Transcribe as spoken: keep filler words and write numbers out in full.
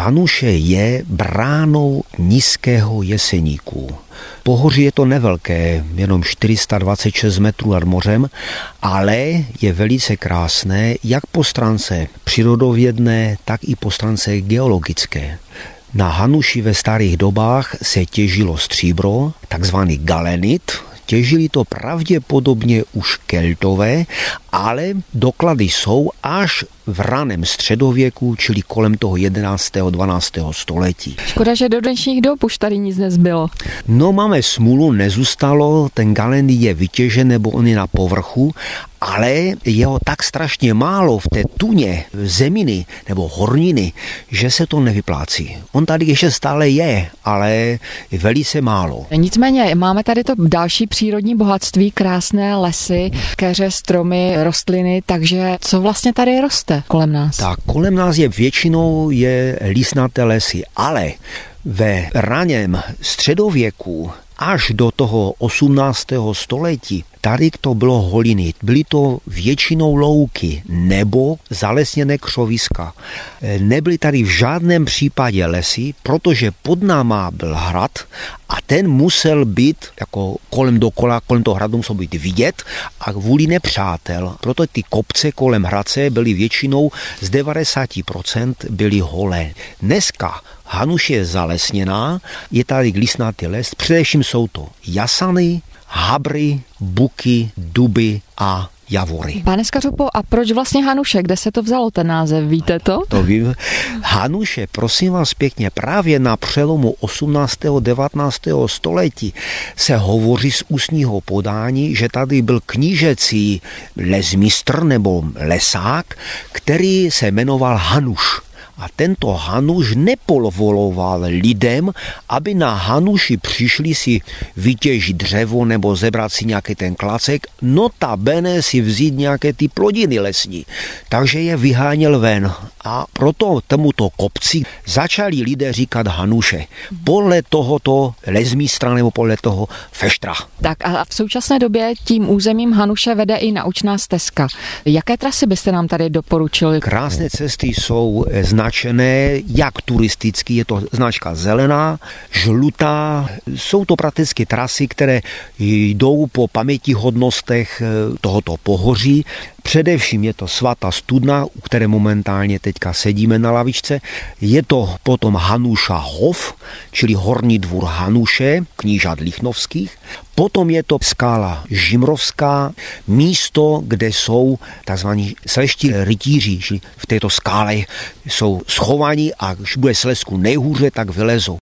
Hanuše je bránou nízkého Jeseníku. Pohoří je to nevelké, jenom čtyři sta dvacet šest metrů nad mořem, ale je velice krásné jak po stránce přírodovědné, tak i po stránce geologické. Na Hanuši ve starých dobách se těžilo stříbro, takzvaný galenit. Těžili to pravděpodobně už Keltové, ale doklady jsou až v raném středověku, čili kolem toho jedenáctého dvanáctého století. Škoda, že do dnešních dob už tady nic nezbylo. No máme smůlu, nezůstalo, ten galenit je vytěžen, nebo on je na povrchu, ale je ho tak strašně málo v té tuně zeminy nebo horniny, že se to nevyplácí. On tady ještě stále je, ale je velice málo. Nicméně máme tady to další přírodní bohatství, krásné lesy, keře, stromy, rostliny, takže co vlastně tady roste kolem nás? Tak kolem nás je většinou je lísnaté lesy, ale ve raném středověku až do toho osmnáctého století tady to bylo holiny. Byly to většinou louky nebo zalesněné křoviska. Nebyly tady v žádném případě lesy, protože pod náma byl hrad a ten musel být jako kolem dokola, kolem toho hradu musel být vidět a kvůli nepřátel. Proto ty kopce kolem hradce byly většinou z devadesát procent byly holé. Dneska Hanuš je zalesněná, je tady lísnatý les, především jsou to jasany, habry, buky, duby a javory. Pane Skařupo, a proč vlastně Hanuše? Kde se to vzalo ten název? Víte to? To vím. Hanuše, prosím vás pěkně, právě na přelomu osmnáctého devatenáctého století se hovoří z ústního podání, že tady byl knížecí lesmistr nebo lesák, který se jmenoval Hanuš. A tento Hanuš nepovoloval lidem, aby na Hanuši přišli si vytěžit dřevo nebo zebrat si nějaký ten klacek, notabene si vzít nějaké ty plodiny lesní. Takže je vyháněl ven. A proto tomuto kopci začali lidé říkat Hanuše. Podle tohoto lesmistra nebo podle toho feštra. Tak a v současné době tím územím Hanuše vede i naučná stezka. Jaké trasy byste nám tady doporučili? Krásné cesty jsou značené, jak turisticky, je to značka zelená, žlutá. Jsou to prakticky trasy, které jdou po pamětihodnostech tohoto pohoří. Především je to Svatá studna, u které momentálně teďka sedíme na lavičce. Je to potom Hanuša Hof, čili horní dvůr Hanuše, knížat Lichnovských. Potom je to skála Žimrovská, místo, kde jsou tzv. Sleští rytíři, čili v této skále jsou schovaní a když bude Slezsku nejhůře, tak vylezou.